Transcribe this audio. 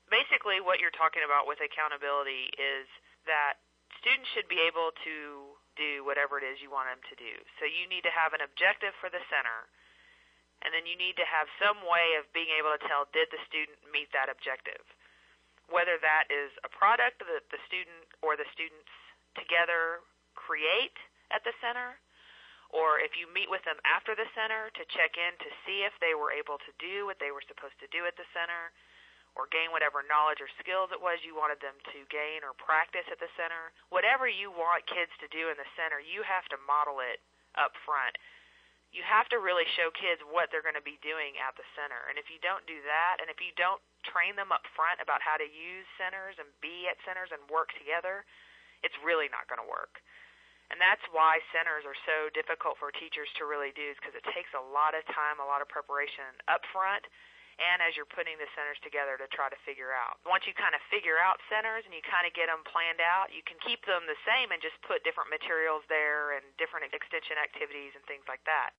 Basically, what you're talking about with accountability is that students should be able to do whatever it is you want them to do. So you need to have an objective for the center, and then you need to have some way of being able to tell, did the student meet that objective? Whether that is a product that the student or the students together create at the center, or if you meet with them after the center to check in to see if they were able to do what they were supposed to do at the center, or gain whatever knowledge or skills it was you wanted them to gain or practice at the center. Whatever you want kids to do in the center, you have to model it up front. You have to really show kids what they're going to be doing at the center. And if you don't do that, and if you don't train them up front about how to use centers and be at centers and work together, it's really not going to work. And that's why centers are so difficult for teachers to really do, is because it takes a lot of time, a lot of preparation up front, and as you're putting the centers together to try to figure out. Once you kind of figure out centers and you kind of get them planned out, you can keep them the same and just put different materials there and different extension activities and things like that.